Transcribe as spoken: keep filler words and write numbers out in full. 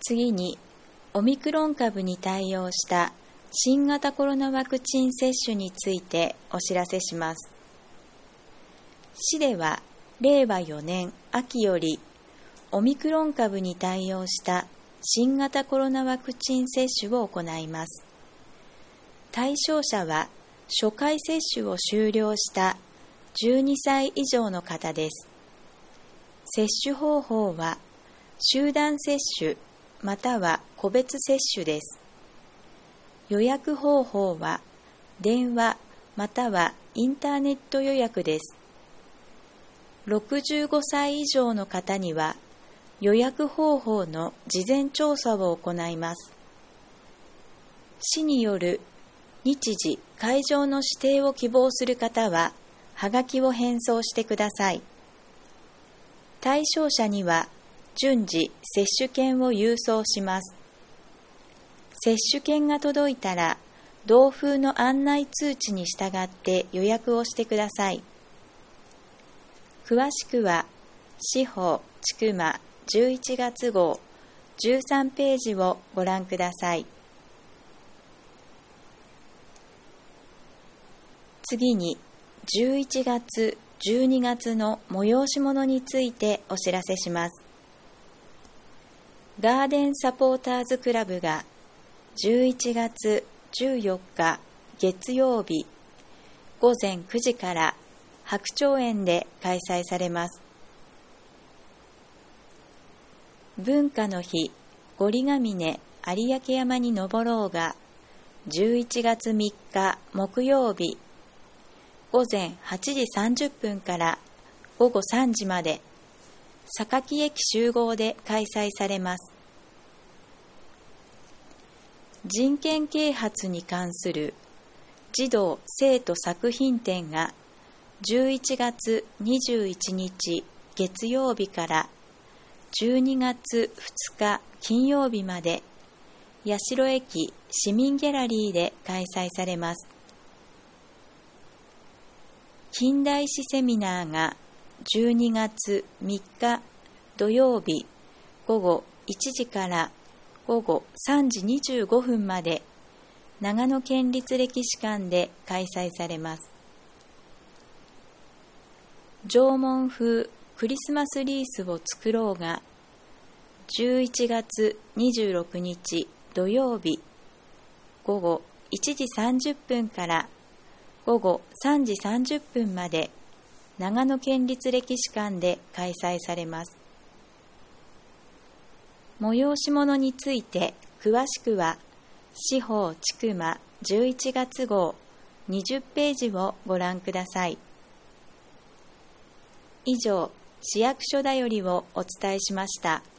次に、オミクロン株に対応した新型コロナワクチン接種についてお知らせします。市では、れいわよねん秋より、オミクロン株に対応した新型コロナワクチン接種を行います。対象者は、初回接種を終了したじゅうにさい以上の方です。接種方法は、集団接種または個別接種です。予約方法は、電話またはインターネット予約です。ろくじゅうごさい以上の方には、予約方法の事前調査を行います。市による日時・会場の指定を希望する方は、はがきを返送してください。対象者には、順次接種券を郵送します。接種券が届いたら、同封の案内通知に従って予約をしてください。詳しくは、市報ちくまじゅういちがつごうじゅうさんページをご覧ください。次に、じゅういちがつ、じゅうにがつの催し物についてお知らせします。ガーデンサポーターズクラブがじゅういちがつじゅうよっか月曜日ごぜんくじから白鳥園で開催されます。文化の日ゴリガ峰有明山に登ろうがじゅういちがつみっか木曜日ごぜんはちじさんじゅっぷんからごごさんじまで榊駅集合で開催されます。人権啓発に関する児童生徒作品展がじゅういちがつにじゅういちにち月曜日からじゅうにがつふつか金曜日まで八代駅市民ギャラリーで開催されます。近代史セミナーがじゅうにがつみっか土曜日ごごいちじからごごさんじにじゅうごふんまで長野県立歴史館で開催されます。縄文風クリスマスリースを作ろうがじゅういちがつにじゅうろくにち土曜日ごごいちじさんじゅっぷんからごごさんじさんじゅっぷんまで長野県立歴史館で開催されます。催し物について詳しくは市報ちくまじゅういちがつごうにじゅっページをご覧ください。以上、市役所だよりをお伝えしました。